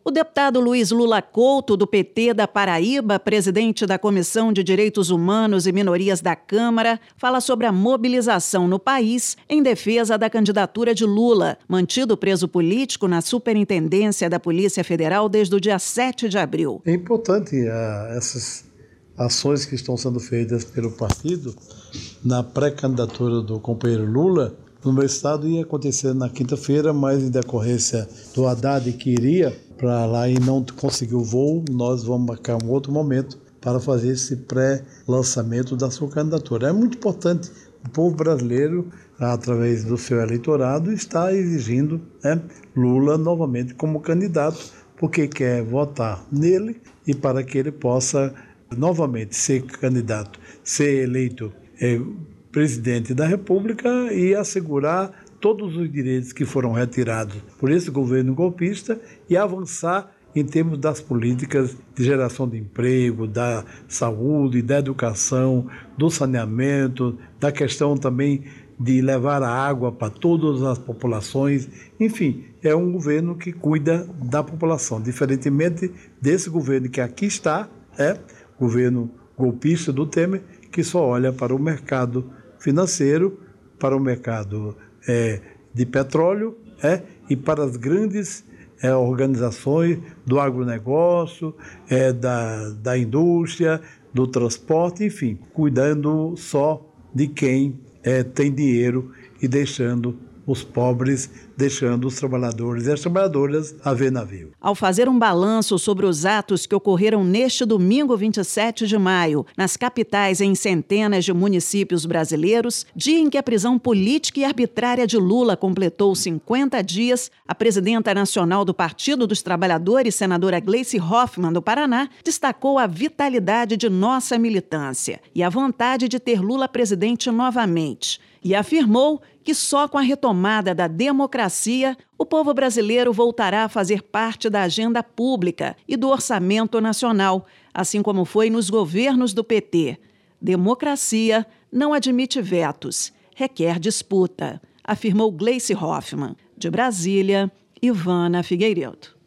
O deputado Luiz Lula Couto, do PT da Paraíba, presidente da Comissão de Direitos Humanos e Minorias da Câmara, fala sobre a mobilização no país em defesa da candidatura de Lula, mantido preso político na Superintendência da Polícia Federal desde o dia 7 de abril. É importante essas ações que estão sendo feitas pelo partido na pré-candidatura do companheiro Lula. No meu estado ia acontecer na quinta-feira, mas em decorrência do Haddad que iria para lá e não conseguiu o voo, nós vamos marcar um outro momento para fazer esse pré-lançamento da sua candidatura. É muito importante, o povo brasileiro, através do seu eleitorado, está exigindo Lula novamente como candidato, porque quer votar nele e para que ele possa novamente ser candidato, ser eleito presidente da República e assegurar todos os direitos que foram retirados por esse governo golpista e avançar em termos das políticas de geração de emprego, da saúde, da educação, do saneamento, da questão também de levar a água para todas as populações. Enfim, é um governo que cuida da população, diferentemente desse governo que aqui está, governo golpista do Temer, que só olha para o mercado financeiro, para o mercado de petróleo e para as grandes organizações do agronegócio, da indústria, do transporte, enfim, cuidando só de quem tem dinheiro e deixando os pobres, deixando os trabalhadores e as trabalhadoras a ver navio. Ao fazer um balanço sobre os atos que ocorreram neste domingo 27 de maio, nas capitais e em centenas de municípios brasileiros, dia em que a prisão política e arbitrária de Lula completou 50 dias, a presidenta nacional do Partido dos Trabalhadores, senadora Gleice Hoffmann, do Paraná, destacou a vitalidade de nossa militância e a vontade de ter Lula presidente novamente. E afirmou que só com a retomada da democracia, o povo brasileiro voltará a fazer parte da agenda pública e do orçamento nacional, assim como foi nos governos do PT. Democracia não admite vetos, requer disputa, afirmou Gleice Hoffmann. De Brasília, Ivana Figueiredo.